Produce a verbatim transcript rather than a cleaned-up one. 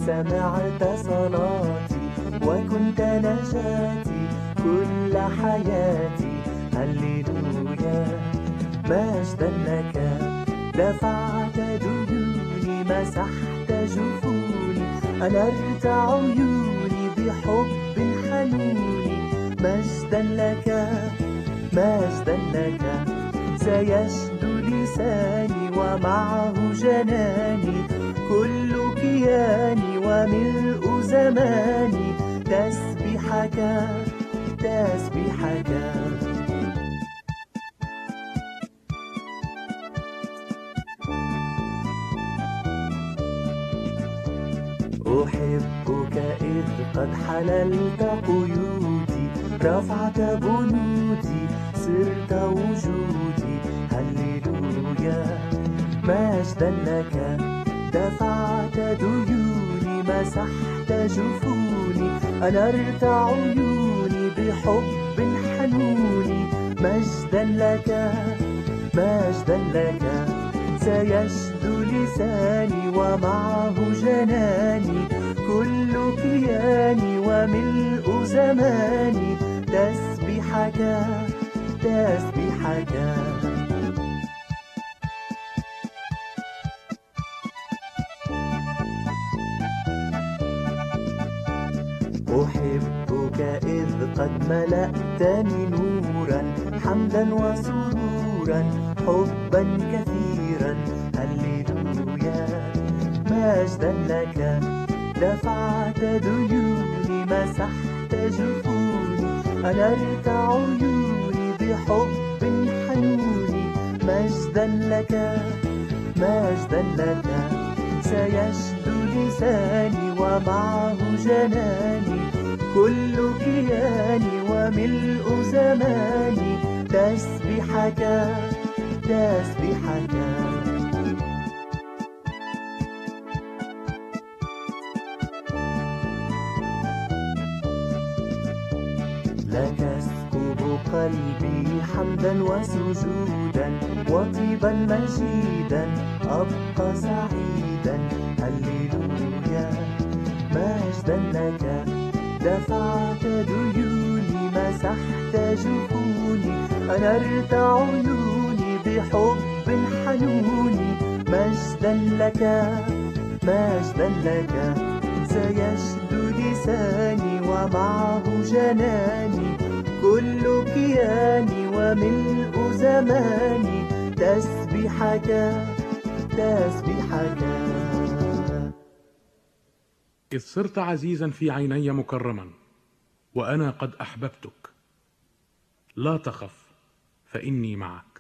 سمعت صلاتي وكنت نجاتي كل حياتي. هللويا مجدا لك، دفعت ديوني مسحت جفوني، أنرت عيوني بحب حنوني. مجدا لك مجدا لك، سيشدو لساني ومعه جناني، كل كياني وملء زماني تسبحك تسبحك. أحبك إذ قد حللت قيودي، رفعت بنودي صرت وجودي. هللويا مجدا لك، دفعت ديوني مسحت جفوني، أنرت عيوني بحب حنوني. مجدا لك مجدا لك، سيشدو لساني ومعه جناني، كل كياني وملء زماني تسبحك تسبحك. أحبك إذ قد ملأتني نورا، حمدا وسرورا حبا كثيرا. هللويا مجدا لك، دفعت ديوني مسحت جفوني، أنرت عيوني بحب حنوني. مجدا لك مجدا لك، سيشدو لساني ومعه جناني، كل كياني وملء زماني تسبحك تسبحك. لك اسكب قلبي حمدا وسجودا، وطيبا مجيدا أبقى سعيدا. هللويا مجدا لك، دفعت ديوني مسحت جفوني، أنرت عيوني بحب حنوني. مجدا لك مجدا لك، سيشدو لساني ومعه جناني، كل كياني وملء زماني تسبحك تسبحك. إذ صرت عزيزا في عيني مكرما، وأنا قد أحببتك. لا تخف فإني معك.